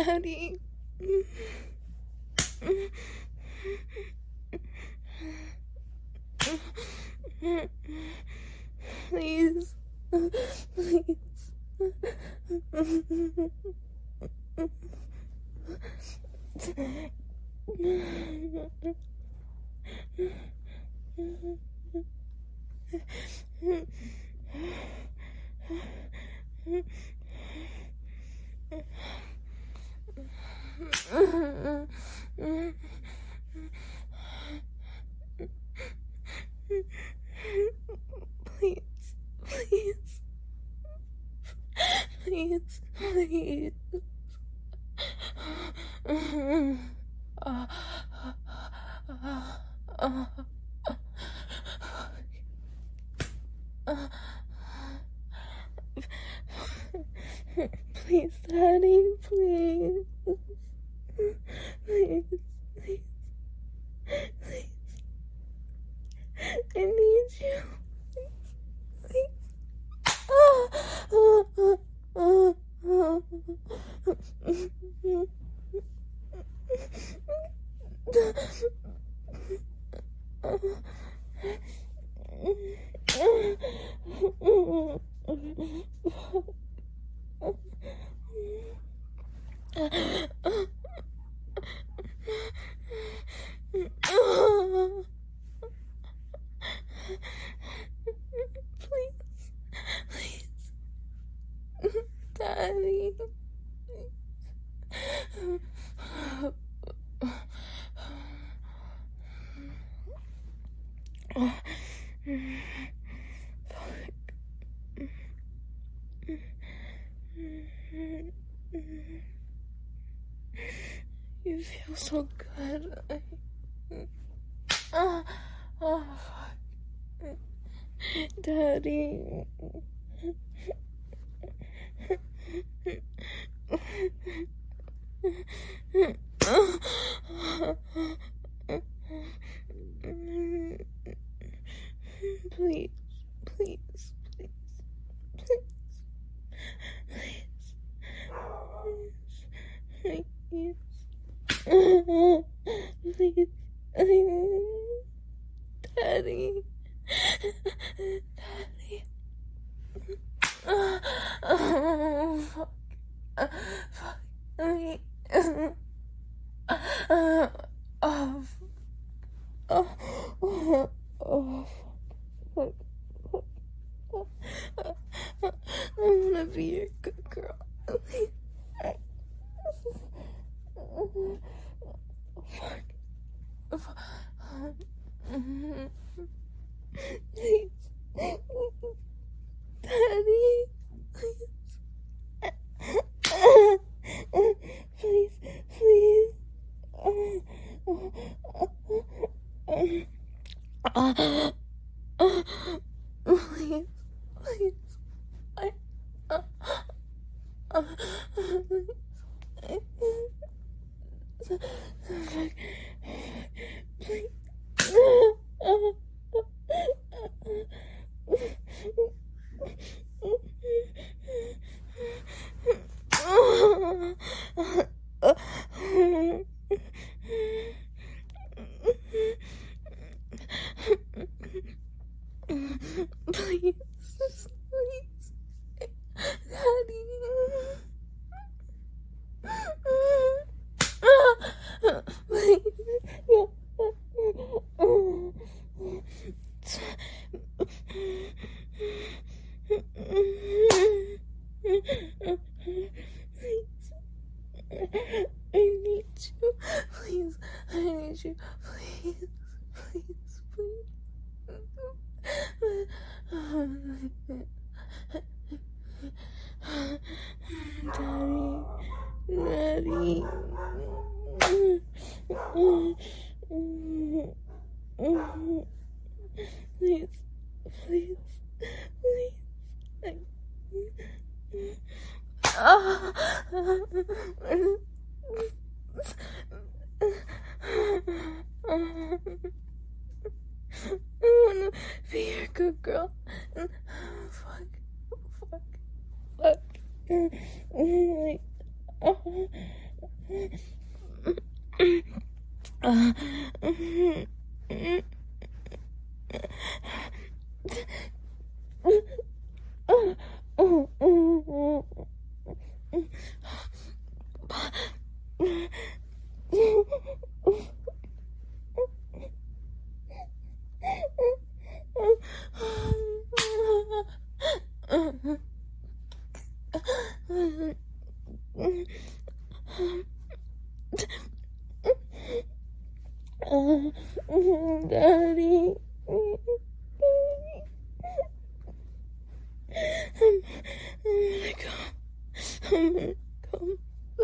Daddy. Please. Please. Please, please, please, please. Please, Daddy, please. Please, please, please. I need you. Please, please, Daddy. You feel so good. Daddy. Please, please, please, please, please, please, Daddy, Daddy. Fuck. Fuck me. Fuck. I wanna be your good girl. Fuck. Please. Daddy. Please. Please. Please. Please. Please. Please. Please, please, Daddy. Please. I need you. Please, I need you. Please, please, please. Daddy. Please, please, please. I wanna be your good girl. Fuck. Daddy. I'm gonna come.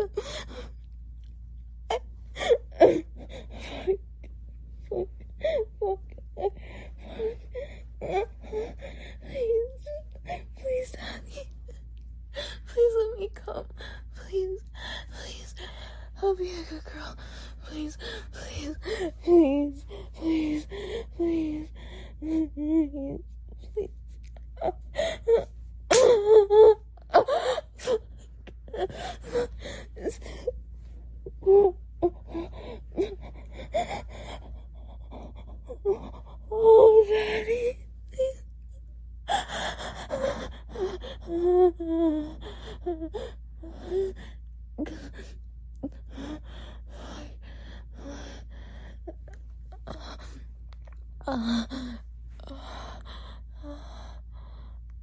Please, Daddy. Please let me come. Please. I'll be a good girl. Please.